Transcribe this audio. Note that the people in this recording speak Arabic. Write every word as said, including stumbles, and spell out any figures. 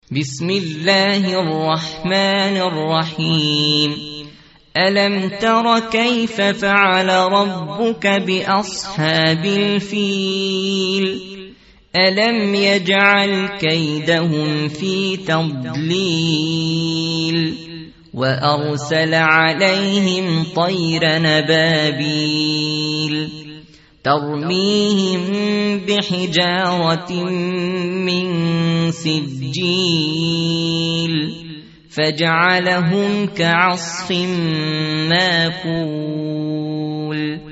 بسم الله الرحمن الرحيم. ألم تر كيف فعل ربك بأصحاب الفيل؟ ألم يجعل كيدهم في تضليل وأرسل عليهم طيرا نبابيل ترميهم بحجارة من سجيل فجعلهم كعصف ماكول.